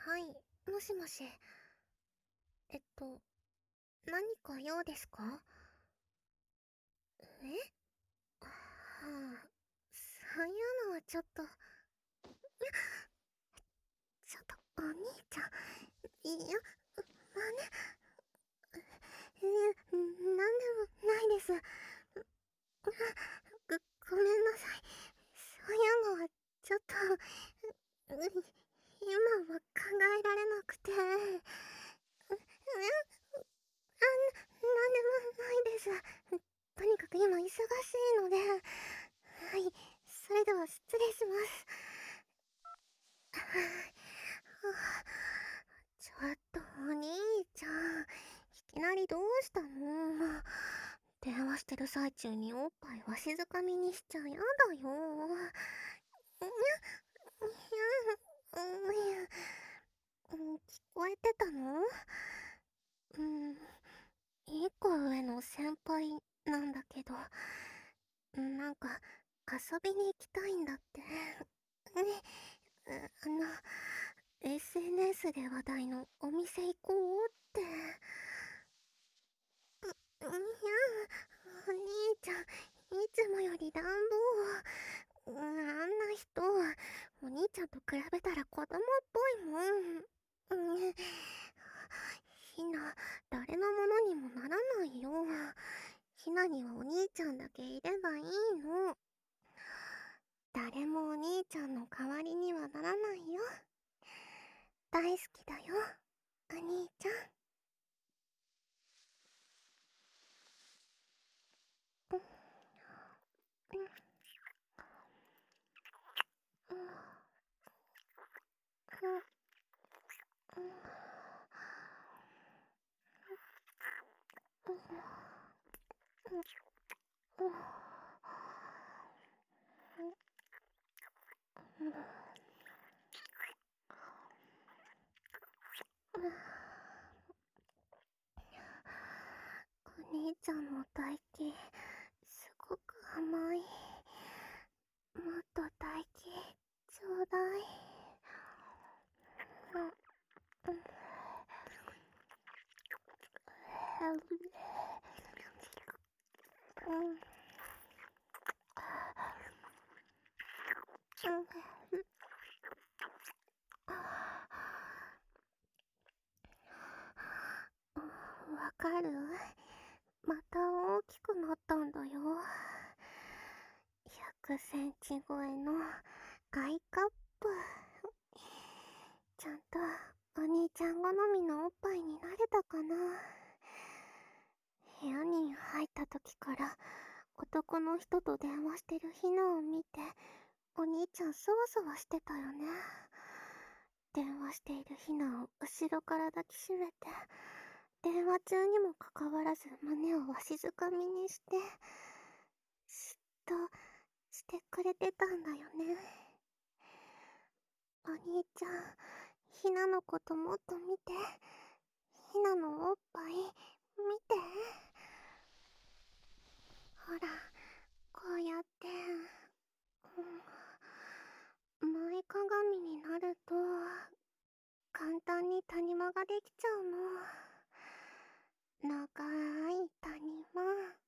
はい、もしもし。えっと、何か用ですか？えはあ、そういうのはちょっと、ちょっと、お兄ちゃん、いや、なんでもないです。ごめんなさい。そういうのは、ちょっと、今は考えられなくて。なんでもないです。とにかく今忙しいので。はい、それでは失礼します。ちょっとお兄ちゃん、いきなりどうしたの？電話してる最中におっぱいわしづかみにしちゃやだよ。聞こえてたの？うん、一個上の先輩なんだけど、なんか遊びに行きたいんだって。SNS で話題のお店行こうって。いや、お兄ちゃん、いつもより乱暴。あんな人、お兄ちゃんと比べたら子供っぽいもん。ひな、誰のものにもならないよ。ひなにはお兄ちゃんだけいればいいの。誰もお兄ちゃんの代わりにはならないよ。大好きだよ、お兄ちゃん。お兄ちゃんの唾液、すごく甘い。もっと唾液、ちょうだい。わかる？また大きくなったんだよ。100センチ超えのアイカップ。ちゃんとお兄ちゃん好みのおっぱいになれたかな。部屋に入った時から男の人と電話してるヒナを見て、お兄ちゃんそわそわしてたよね。電話しているヒナを後ろから抱きしめて、電話中にもかかわらず胸をわしづかみにして、しっとしてくれてたんだよね。お兄ちゃん、ひなのこともっと見て。ひなのおっぱい、見て。ほら、こうやって、前かがみになると、簡単に谷間ができちゃうの。長い谷間、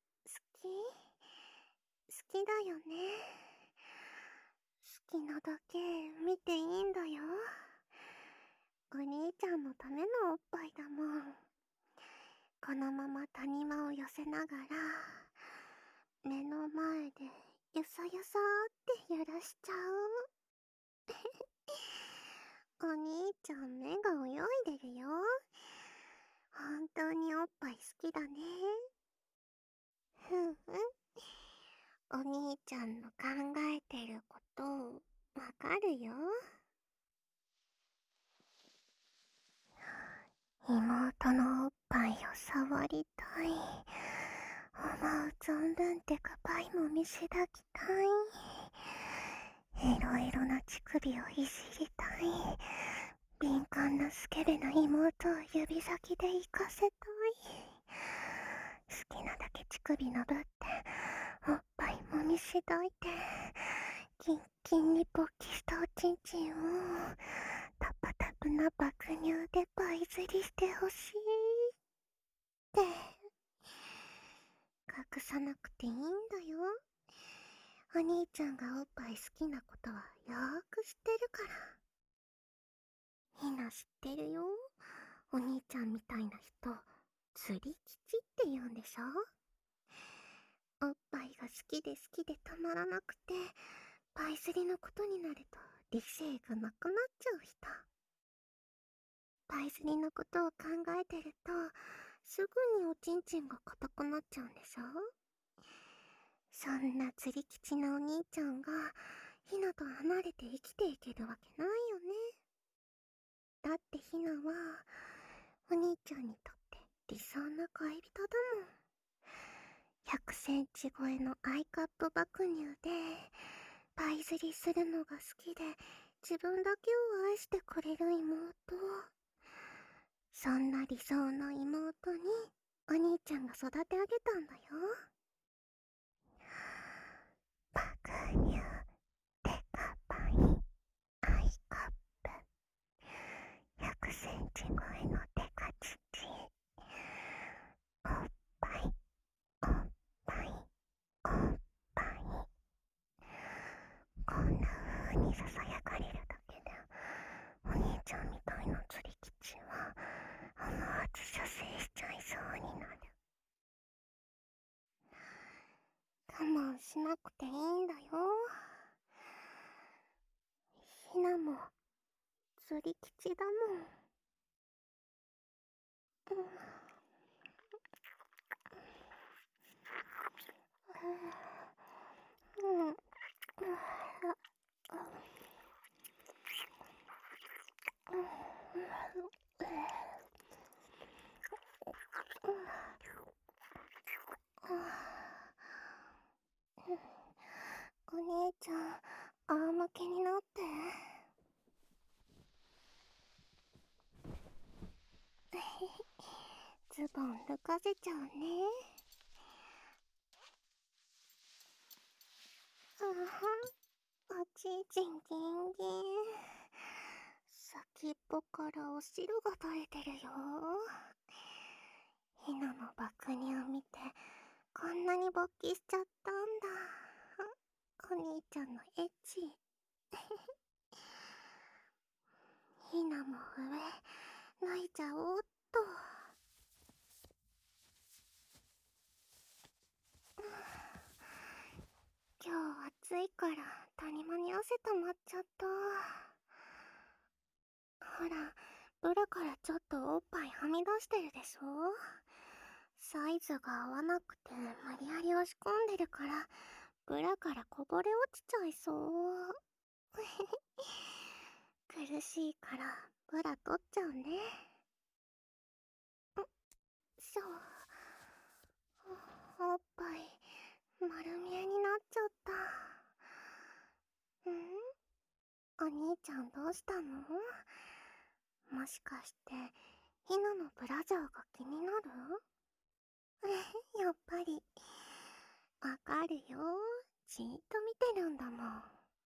好きだよね。好きなだけ見ていいんだよ。お兄ちゃんのためのおっぱいだもん。このまま谷間を寄せながら、目の前でゆさゆさって揺らしちゃう。お兄ちゃん目が泳いでるよ。本当におっぱい好きだね。ふんふん。お兄ちゃんの考えてることわかるよ。妹のおっぱいを触りたい。思う存分ってかパイも見せ抱きたい。いろいろな乳首をいじりたい。敏感なスケベな妹を指先で行かせたい。好きなだけ乳首のぶっておっぱいもみしどいて、キンキンに勃起したおちんちんをタッパタップな爆乳でパイ釣りしてほしいって隠さなくていいんだよ。お兄ちゃんがおっぱい好きなことはよーく知ってるから。ひな知ってるよ。お兄ちゃんみたいな人、釣り吉って言うんでしょ。おっぱいが好きでたまらなくて、パイ釣りのことになると理性がなくなっちゃう人。パイ釣りのことを考えてると、すぐにおちんちんが硬くなっちゃうんでしょ。そんな釣り吉なお兄ちゃんがひなと離れて生きていけるわけないよね。だってひなはお兄ちゃんにとって理想な恋人だもん。100センチ超えのアイカップ爆乳でパイ釣りするのが好きで自分だけを愛してくれる妹。そんな理想の妹にお兄ちゃんが育て上げたんだよ。爆乳デカパイアイカップ100センチ超えのデカチチおっぱいおっぱいおっぱい。こんな風にささやかれるだけでお兄ちゃんみたいな釣り吉は思わず射精しちゃいそうになる。我慢しなくていいんだよ。ひなも釣り吉だもん。お兄ちゃん、仰向けになって。ズボン脱かせちゃうね。あはん、おちんちんギンギン。先っぽからお汁が垂れてるよ。ひなの爆乳見てこんなに勃起しちゃったんだ。お兄ちゃんのエッチ。ひなも上脱いじゃおうっと。今日暑いから谷間に汗溜まっちゃった。ほら、ブラからちょっとおっぱいはみ出してるでしょ。サイズが合わなくて無理やり押し込んでるからブラからこぼれ落ちちゃいそう。苦しいからブラ取っちゃうね。しょ。おっぱい丸見えになっちゃった。お兄ちゃんどうしたの？もしかしてひなのブラジャーが気になる？やっぱりわかるよ。じーっと見てるんだもん。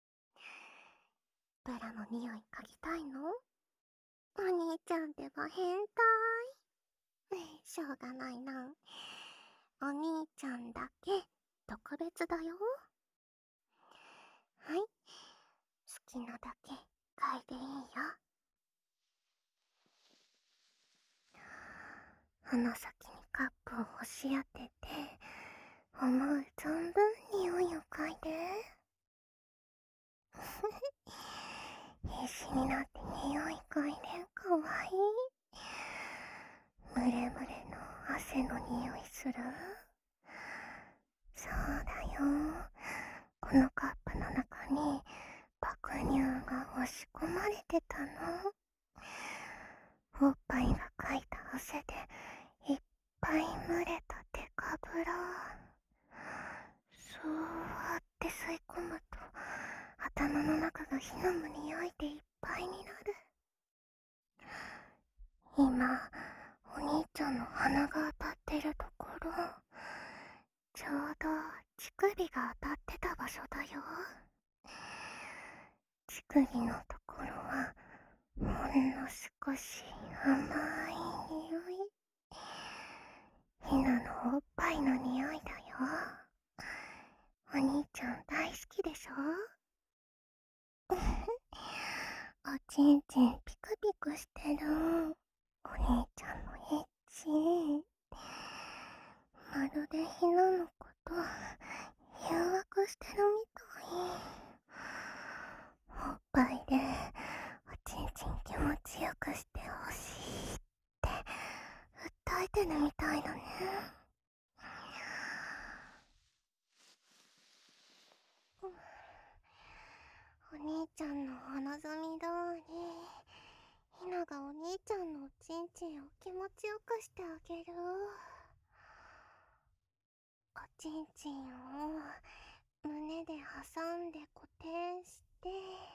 ブラの匂い嗅ぎたいの？お兄ちゃんってば変態。しょうがないな。お兄ちゃんだけ特別だよ。はい、好きなだけ嗅いでいいよ。鼻先にカップを押し当てて思う存分匂いを嗅いで。必死になって匂い嗅いでかわいい。ムレムレの汗の匂いする？そうだよ。このカップの中に爆乳が押し込まれてたの。おっぱいがかいた汗でいっぱい蒸れたデカブラ。そうやって吸い込むと頭の中が火の匂いでいっぱいになる。今お兄ちゃんの鼻が当たってるところ、ちょうど乳首が当たってた場所だよ。乳首のところはもの少し甘い匂い。ひなのおっぱいの匂いだよ。お兄ちゃん大好きでしょ？おちんちんピクピクしてる。お兄ちゃんのエッチ。まるでひなのこと誘惑してるみたい。おっぱいでおちんちん気持ちよくしてほしいって訴えてるみたいだね。お兄ちゃんのお望み通り、ひながお兄ちゃんのおちんちんを気持ちよくしてあげる。おちんちんを胸で挟んで固定して、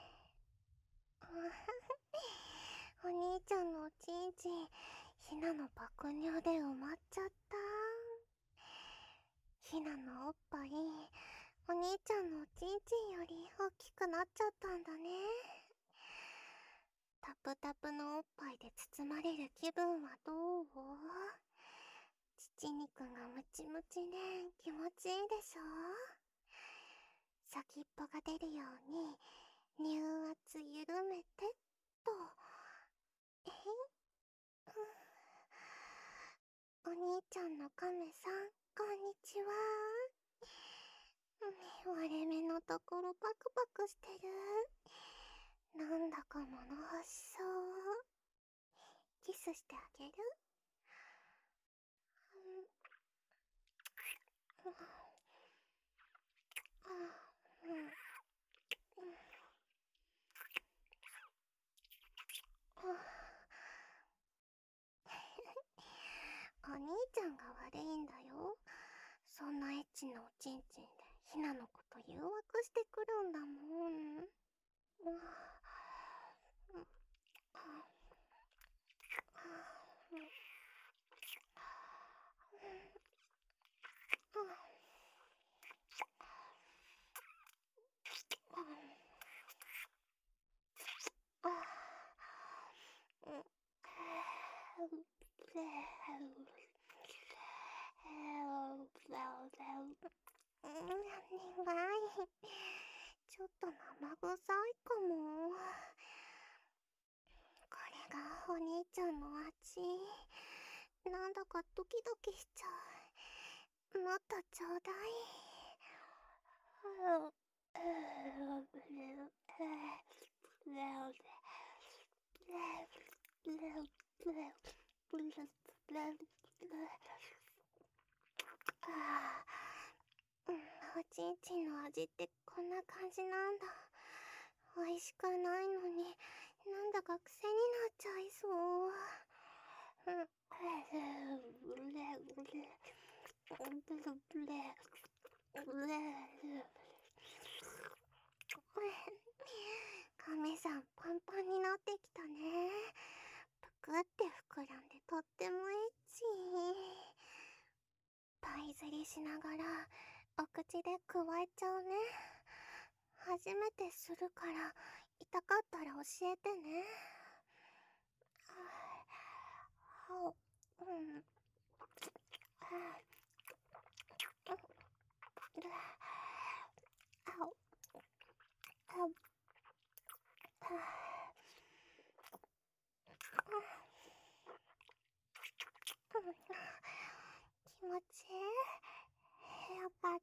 お兄ちゃんのおちんちん、ひなの爆乳で埋まっちゃった。ひなのおっぱい、お兄ちゃんのおちんちんより大きくなっちゃったんだね。タプタプのおっぱいで包まれる気分はどう？乳肉がムチムチで気持ちいいでしょ？先っぽが出るように乳圧緩めてっと。えお兄ちゃんのカメさん、こんにちは。割れ目のところパクパクしてる。なんだか物欲しそう。キスしてあげる？お兄ちゃんが悪いんだよ。そんなエッチなおちんちんでひなのこと誘惑してくるんだもん。苦い。ちょっと生臭いかも。これがお兄ちゃんの味。なんだかドキドキしちゃう。もっとちょうだい。おちんちんの味ってこんな感じなんだ。美味しくないのになんだか癖になっちゃいそう。カメさんパンパンになってきたね。ぷくって膨らんでとってもエッチ。パイ釣りしながらお口でくわえちゃうね。初めてするから痛かったら教えてね。気持ちいい。よかった。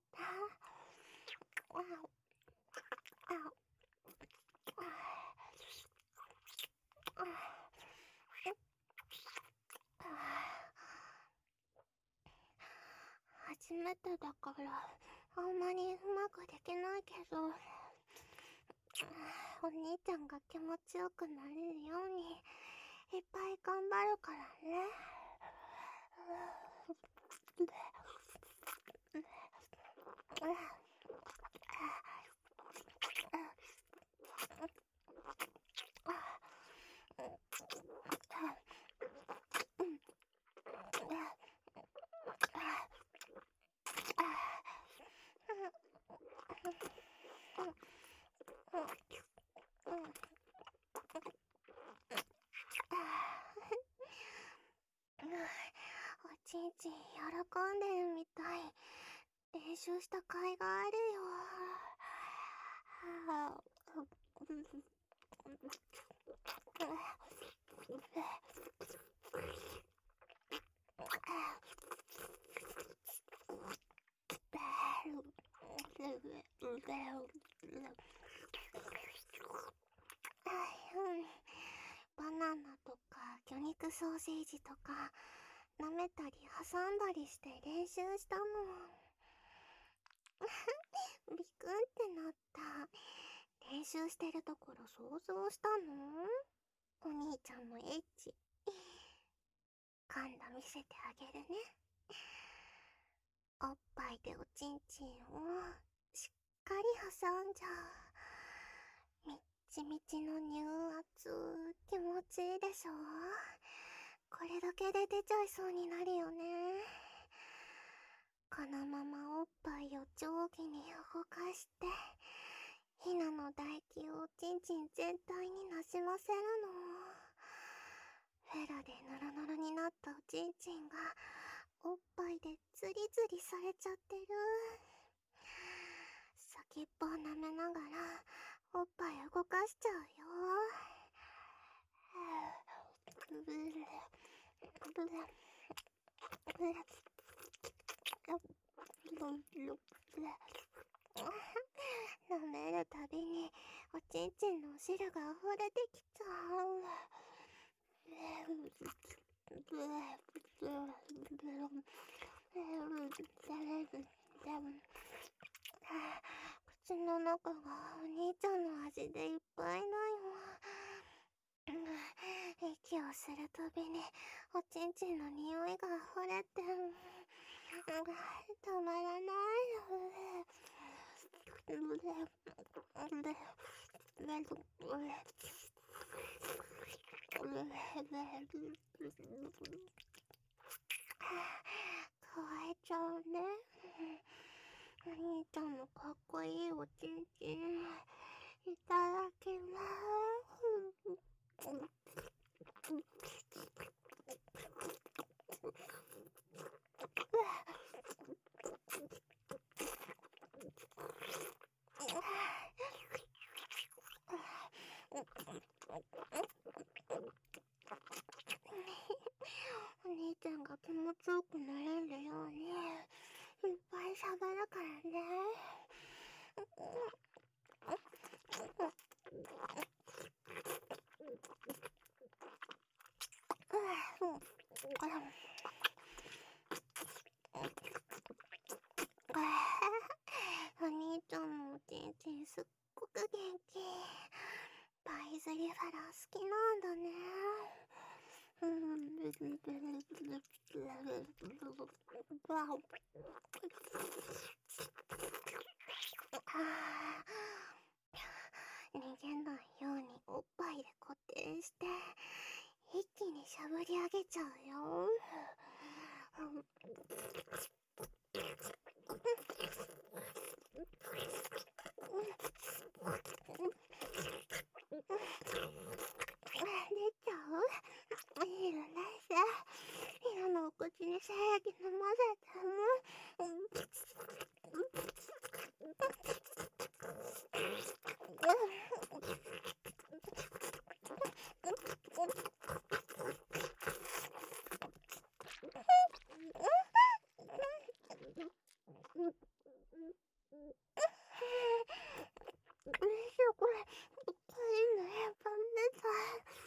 初めてだからあんまりうまくできないけど、お兄ちゃんが気持ちよくなれるようにいっぱい頑張るからね。 ちん喜んでるみたい。練習した甲斐があるよ。バナナとか魚肉ソーセージとか舐めたり挟んだりして練習したもん。ビクンってなった。練習してるところ想像したの？お兄ちゃんのエッチ。今度見せてあげるね。おっぱいでおちんちんをしっかり挟んじゃう。みっちみちの乳圧、気持ちいいでしょ？これだけで出ちゃいそうになるよね。このままおっぱいを上下に動かして、ひなの唾液をおちんちん全体になじませるの。フェラでノロノロになったおちんちんがおっぱいでズリズリされちゃってる。先っぽを舐めながらおっぱい動かしちゃうよ。舐めるたびにおちんちんのお汁が溢れてきちゃう。口の中がお兄ちゃんの味でいっぱいだよ。息をするたびにおちんちんの匂いが溢れてたまらないよ。乾いちゃうね。お兄ちゃんのかっこいいおちんちんいただきます。お兄ちゃんが気持ちよくなれるようにいっぱい喋るからね。お兄ちゃんのおちんちんすっごく元気。パイズリファラ好きなんだね。逃げないようにおっぱいで固定して一気にしゃぶり上げちゃうよ。出ちゃう？いいよね。今のお口に精液飲ませても。これ、痛いのやっぱ出た。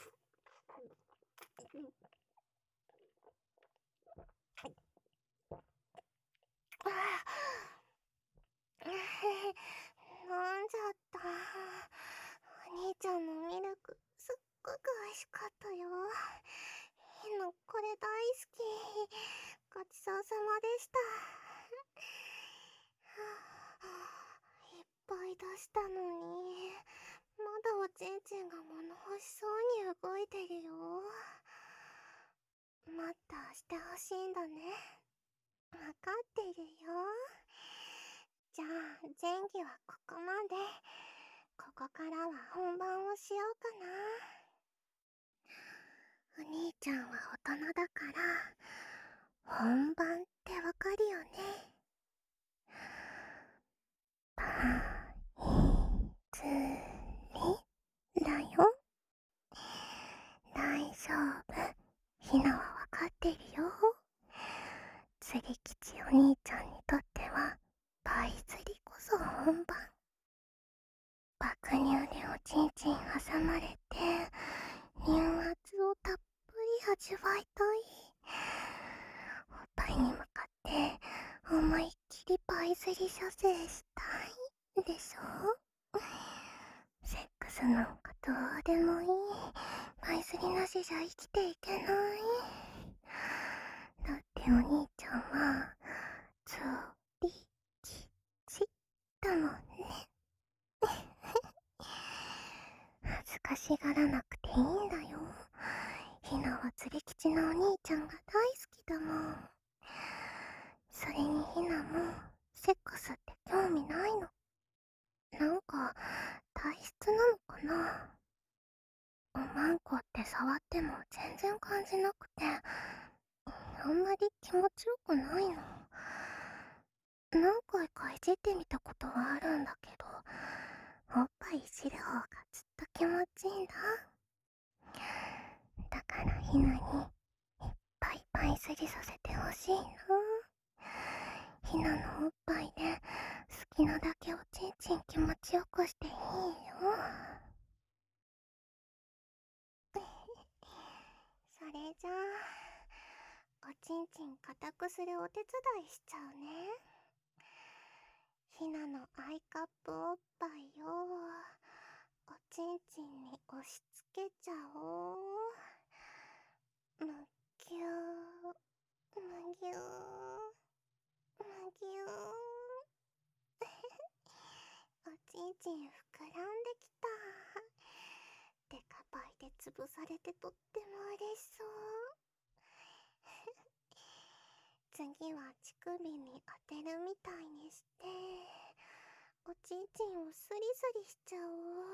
飲んじゃった。お兄ちゃんのミルクすっごく美味しかったよ。ひなこれ大好き。ごちそうさまでした。いっぱい出したのにまだおちんちんが物欲しそうに動いてるよ。もっとしてほしいんだね。わかってるよ。じゃあ前戯はここまで。ここからは本番をしようかな。お兄ちゃんは大人だから本番ってわかるよね。パイズリだよ。大丈夫。ひなはわかってるよ。釣り吉お兄ちゃんにとってはパイ釣りこそ本番。爆乳でおちんちん挟まれて乳圧をたっぷり味わいたい。おっぱいに向かって思いっきりパイ釣り射精したいでしょ。セックスなんかどうでもいい。パイ釣りなしじゃ生きていけない。だってお兄ちゃんは釣り吉だもんね。恥ずかしがらなくていいんだよ。ひなは釣り吉のお兄ちゃんが大好きだもん。それにひなもセックスって興味ないの。なんか体質なのかな。おまんこって触っても全然感じなくて、あんまり気持ちよくないの。何回かいじってみたことはあるんだけど、おっぱいいじる方がずっと気持ちいいんだ。だからひなにいっぱいパイ釣りさせてほしいな。ひなのおっぱいで好きなだけおちんちん気持ちよくしていいよ。それじゃあおちんちん固くするお手伝いしちゃうね。ひなのアイカップおっぱいをおちんちんに押し付けちゃおう。むぎゅーむぎゅーむぎゅーおちんちん膨らんできた。デカパイで潰されてとっても嬉しそう。次は乳首に当てるみたいにしておちんちんをスリスリしちゃおう。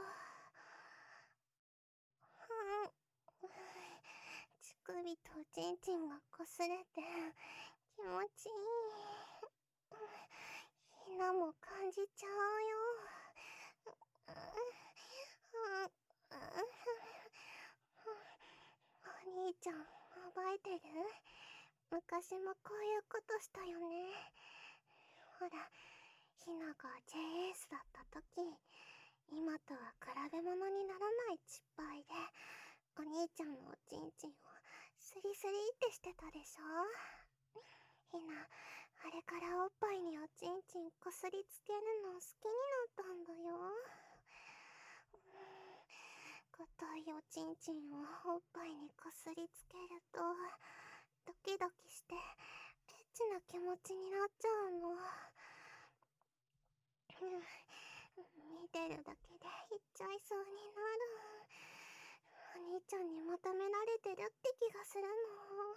乳首とおちんちんが擦れて気持ちいい。ひなも感じちゃうよ。お兄ちゃん覚えてる？昔もこういうことしたよね。ほら、ひなが JS だった時、今とは比べ物にならない失敗でお兄ちゃんのおちんちんをスリスリってしてたでしょ。ひな、あれからおっぱいにおちんちんこすりつけるの好きになったんだよ。硬いおちんちんをおっぱいにこすりつけるとドキドキしてエッチな気持ちになっちゃうの。見てるだけで言っちゃいそうになる。お兄ちゃんに求められてるって気がするの。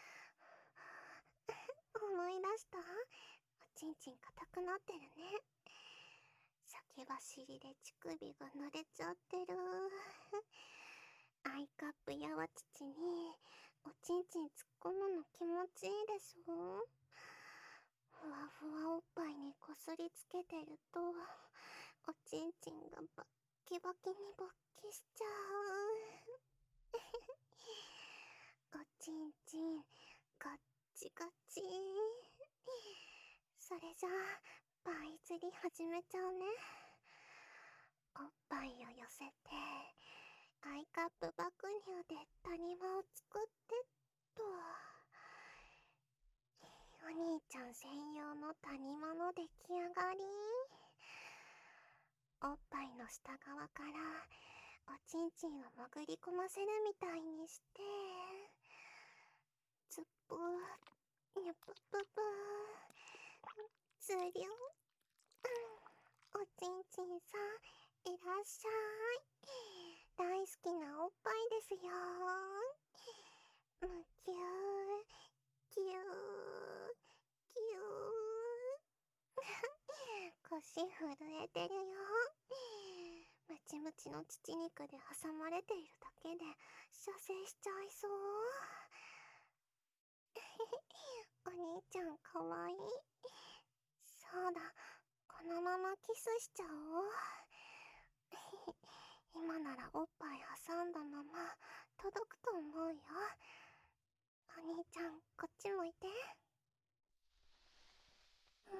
思い出した？おちんちん硬くなってるね。先走りで乳首が濡れちゃってる。アイカップやわ乳におちんちん突っ込むの気持ちいいでしょ。ふわふわおっぱいにこすりつけてるとおちんちんがバッキバキに勃起しちゃう。おちんちんガッチガチ。それじゃあパイ釣り始めちゃうね。おっぱいを寄せてアイカップ爆乳で谷間を作ってっと。お兄ちゃん専用の谷間の出来上がり。おっぱいの下側からおちんちんを潜り込ませるみたいにしてつっぷーにゃぷぷぷーつりょん。おちんちんさんいらっしゃい。大好きなおっぱいですよ。むぎゅーぎゅーぎゅー腰震えてるよ。ムチムチの乳肉で挟まれているだけで射精しちゃいそう。 お兄ちゃんかわいい。そうだ、このままキスしちゃおう。今ならおっぱい挟んだまま届くと思うよ。お兄ちゃん、こっち向いて。うん。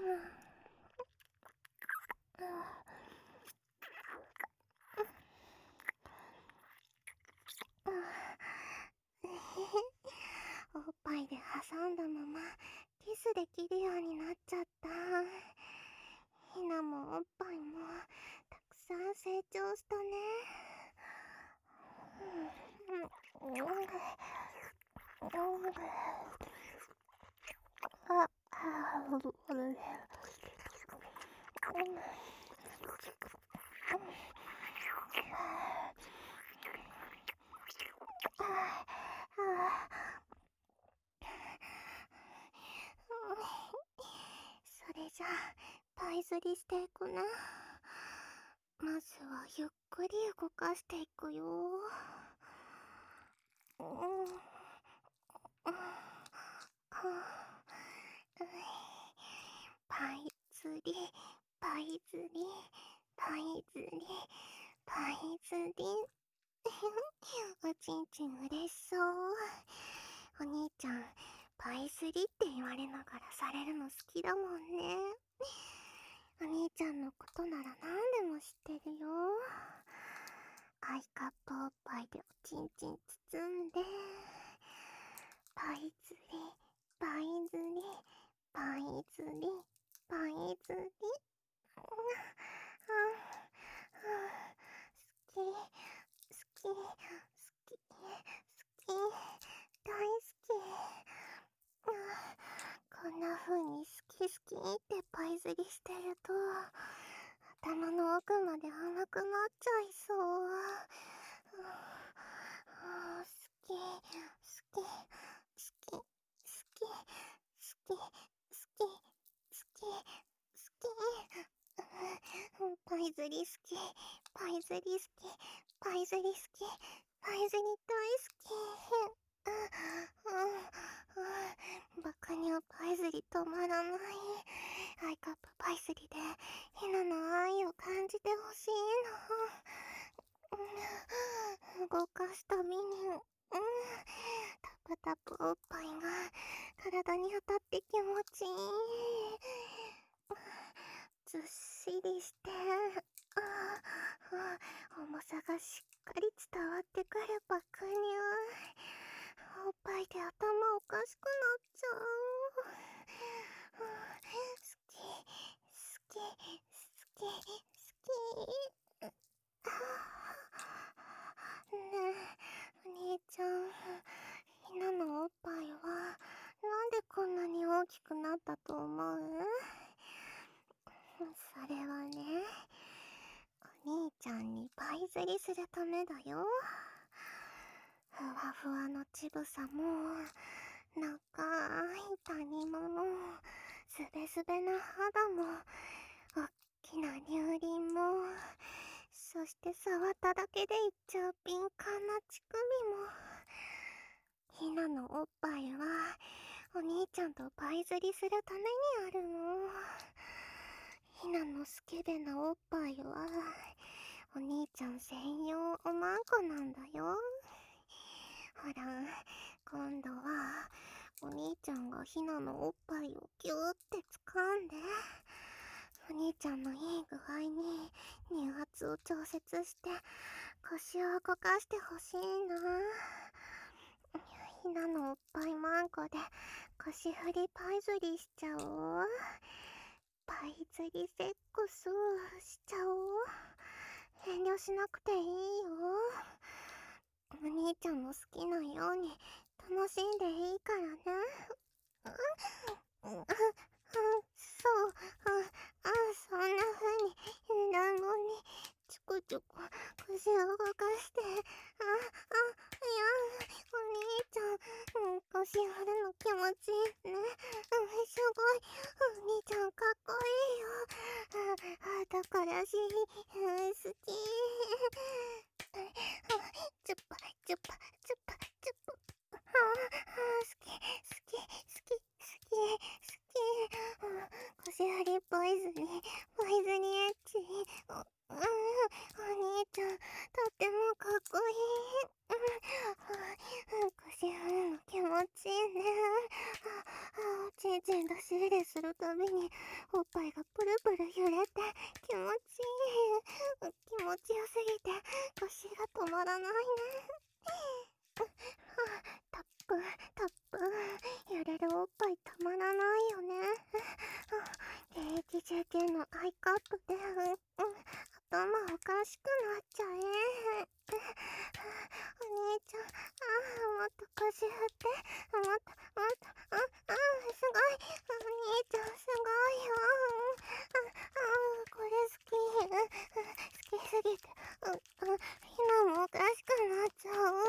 おっぱいで挟んだままキスできるようになっちゃった。ひなもおっぱいもたくさん成長したね。それじゃあパイ釣りしていくね。まずはゆっくり動かしていくよ。パイ釣り、パイ釣り、パイ釣り、パイ釣り。おちんちん嬉しそう。お兄ちゃん、パイ釣りって言われながらされるの好きだもんね。お兄ちゃんのことなら何でも知ってるよ。アイカップおっぱいでおちんちん包んで、パイ釣り、パイ釣り、パイ釣り、パイ釣り。好き、好き、好き、好き、大好き。こんな風に好き好きってパイ釣りしてると頭の奥まで甘くなっちゃいそう。好き、好き、好き、好き、好き、好き、好き、好き。パイ釣り好き、パイ釣り好き、パイ釣り好き、パイ釣り大好き。バカにはパイ釣り止まらない。アイカップパイ釣りでヒナの愛を感じてほしいの。動かすたびに、タプタプおっぱいが体に当たって気持ちいい。ずっしりして、重さがしっかり伝わってくる爆乳。おっぱいで頭おかしくなっちゃう。好き、好き、好き、好き。ねえ、お兄ちゃん、ひなのおっぱいはなんでこんなに大きくなったと思う？それはね、お兄ちゃんにパイ釣りするためだよ。ふわふわの乳房も長い谷間もすべすべな肌もおっきな乳輪も、そして触っただけでいっちゃう敏感な乳首も。ひなのおっぱいはお兄ちゃんとパイ釣りするためにあるの。ひなのスケベなおっぱいはお兄ちゃん専用おまんこなんだよ。ほら、今度はお兄ちゃんがひなのおっぱいをギューって掴んで、お兄ちゃんのいい具合に乳圧を調節して腰を動かしてほしいな。ひなのおっぱいマンコで腰振りパイ釣りしちゃおう。パイ釣りセックスしちゃおう。遠慮しなくていいよ。お兄ちゃんの好きなように楽しんでいいからね。そう、そんな風に乱暴にちょこちょこ腰を動かして、いや、お兄ちゃん、腰振るの気持ちいいね。すごい、お兄ちゃんかっこいいよ。だからし、好き。チュッパ、チュッパ、チュッパ、チュッパ。好き、好き、好き、好き。 おっぱいがプルプル揺れて気持ちいい。気持ちよすぎて腰が止まらないね。タップタップ、揺れるおっぱいたまらないよね。現役 JK のアイカップで頭おかしくなっちゃえ。お兄ちゃん、もっと腰振って、もっともっと、すごい、お兄ちゃんすごいよ。これ好きすぎて、ひなもおかしくなっちゃう。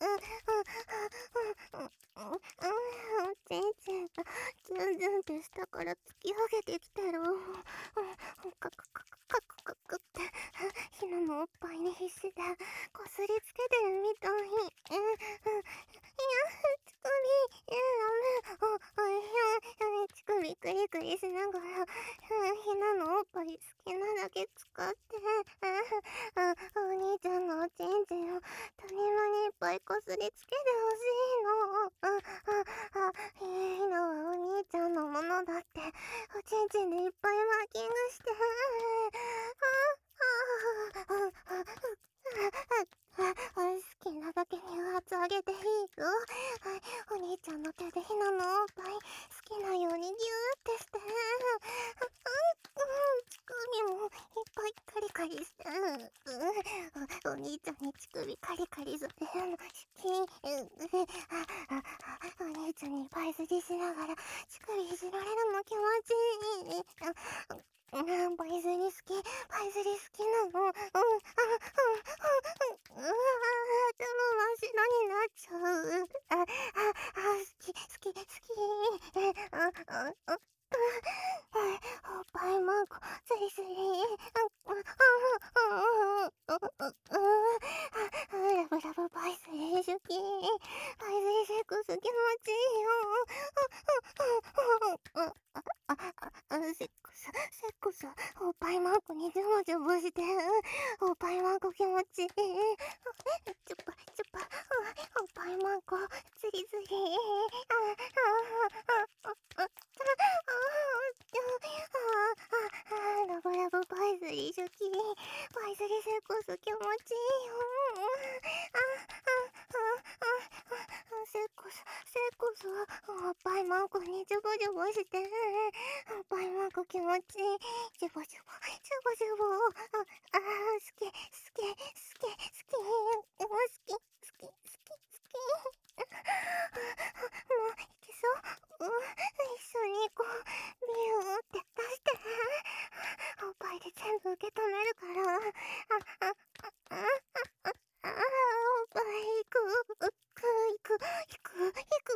ちんちんがズンズンって下から突き上げてきてる。カクカクカクカクってひなのおっぱいに必死でこすりつけてるみたい。いや、乳首、ダメ。乳首クリクリしながらひなのおっぱい好きなだけ使って、お兄ちゃんのおちんちんを谷間にいっぱいこすりつけてほしいの。ひなはお兄ちゃんのものだって、おちんちんでいっぱいマーキングして。好きなだけ乳圧上げていいよ。お兄ちゃんの手でひなのおっぱい好きなようにギューってして。乳首もいっぱいカリカリして。お兄ちゃんに乳首カリカリされるの好き。お兄ちゃんにパイスリしながら乳首いじられるの気持ちいい。パイスリ好き、パイスリ好きなの。頭真っ白になっちゃう。好き、好き、好き。おっぱいマンコ、スリスリ。ラブラブパイスリ好き。パイスリセックス気持ちいいよ。セックス、おっぱいマンコにジュボジュボして、おっぱいマンコ気持ちいい。チュッパ、チュッパ、おっぱいマンコ、ズリズリ。ラブラブパイスリ好き。パイスリセックス気持ちいいよ。セックス、おっぱいマンコにジュボジュボして、おっぱいマンコ気持ちいい。ジュボジュボ、ジュボジュボ。好き、好き、好き、好き、好き、好き、好き。もういけそう。一緒に行こう。ビューって出して。おっぱいで全部受け止めるから。おっぱい行く。行く。行く。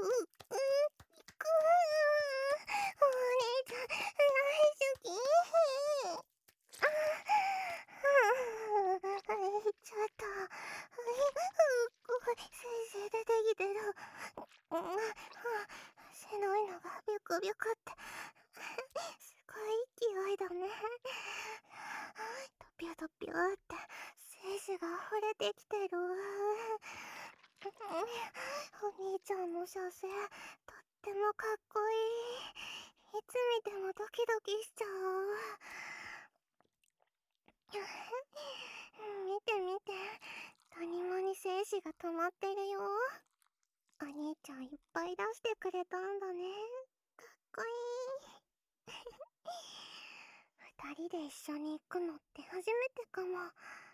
お兄ちゃん、大好き。行っちゃった。先生出てきてる。白いのがビュクビュクって。すごい勢いだね。トピュトピュって精子が溢れてきてる。お兄ちゃんの射精、とってもかっこいい。いつ見てもドキドキしちゃう。見て見て、谷間に精子が溜まってるよ。お兄ちゃんいっぱい出してくれたんだね。かっこいい。二人で一緒に行くのって初めてかも。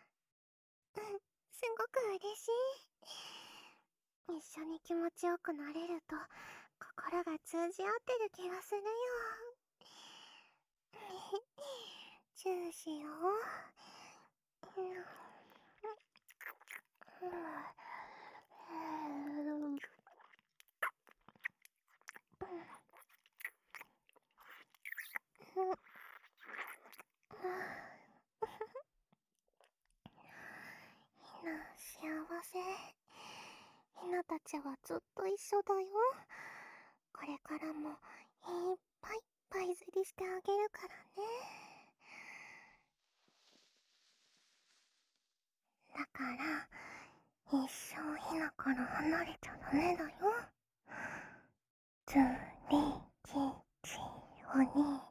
すごく嬉しい。一緒に気持ちよくなれると心が通じ合ってる気がするよ。チューしよう。ひな、幸せ。ひなたちはずっと一緒だよ。これからもいっぱいパイズリしてあげるからね。だから一生ひなから離れちゃダメだよ。つりちちおに